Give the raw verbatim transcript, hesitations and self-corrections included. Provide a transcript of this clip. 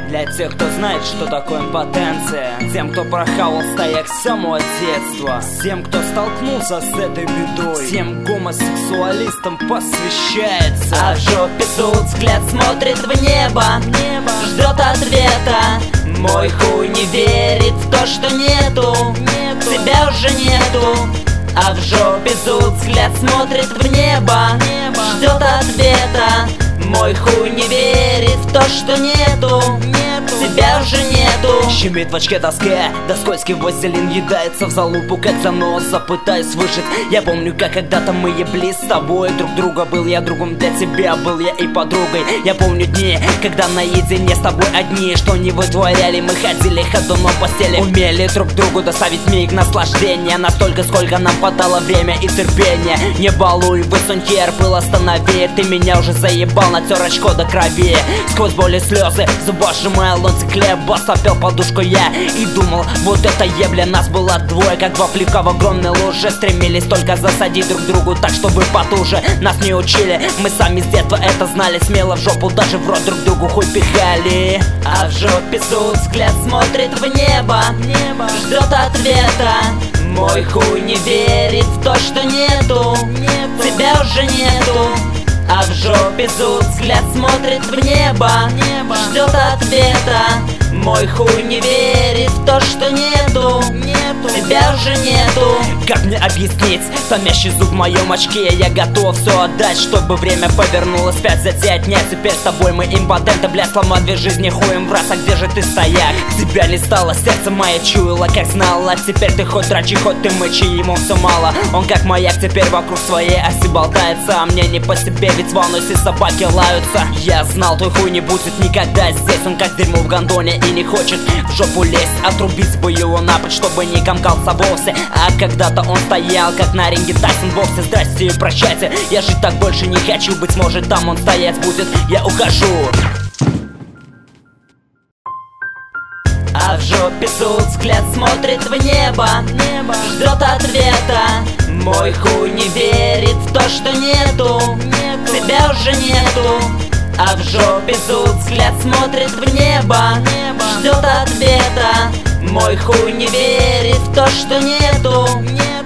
Для тех, кто знает, что такое импотенция. Тем, кто прохавал стояк с самого детства. Всем, кто столкнулся с этой бедой. Всем гомосексуалистам посвящается. А в жопе суд, взгляд смотрит в небо, небо. Ждет ответа. Мой хуй не верит в то, что нету, нету. Тебя уже нету. А в жопе зуд, взгляд смотрит в небо, небо. Ждет ответа. Мой хуй не верит в то, что нету, нету. Тебя уже нету. Щемит в очке тоска, да скользкий вазелин едается в залупу, как заноза, пытаюсь выжить. Я помню, как когда-то мы ебли с тобой друг друга. Был я другом для тебя, был я и подругой. Я помню дни, когда наедине с тобой одни, что не вытворяли, мы ходили ходуном в постели. Умели друг другу доставить миг наслаждения, настолько, сколько нам хватало время и терпения. Не балуй, высунь хер, был останови. Ты меня уже заебал, натер очко до крови. Сквозь боль и слезы, зуба сжимая ломтик хлеба, сопел подушку я и думал, вот это ебля. Нас было двое, как два плевка в огромной луже. Стремились только засадить друг другу так, чтобы потуже. Нас не учили, мы сами с детства это знали. Смело в жопу, даже в рот друг другу хуй пихали. А в жопе суд, взгляд смотрит в небо, небо. Ждет ответа. Мой хуй не верит в то, что нету, нету. Тебя уже нету. А в жопе зуд, взгляд смотрит в небо, небо. Ждет ответа. Мой хуй не верит в то, что нету, нету. Тебя уже нету. Как мне объяснить томящий зуб в моем очке? Я готов все отдать, чтобы время повернулось вспять, за тебя отнять. Теперь с тобой мы импотенты, бля, сломать две жизни хуем в раз. А где же ты, стояк? Тебя не стало, сердце мое чуяло, как знала. Теперь ты хоть дрочи, хоть ты мычи, ему все мало. Он как маяк теперь вокруг своей оси болтается. А мне не по себе, ведь волнуюсь и собаки лаются. Я знал, твой хуй не будет никогда здесь. Он как дерьмо в гондоне и не хочет в жопу лезть. Отрубить бы его напрочь, чтобы не комкался вовсе. А когда-то он стоял, как на ринге Тайсон боксе. Здрасте и прощайте, я жить так больше не хочу. Быть может, там он стоять будет, я ухожу. А в жопе суд, взгляд смотрит в небо, небо. Ждет ответа. Мой хуй не верит в то, что нету, нету. Тебя уже нету. А в жопе зуд, взгляд смотрит в небо, небо. Ждет ответа. Мой хуй не верит в то, что нету, нету.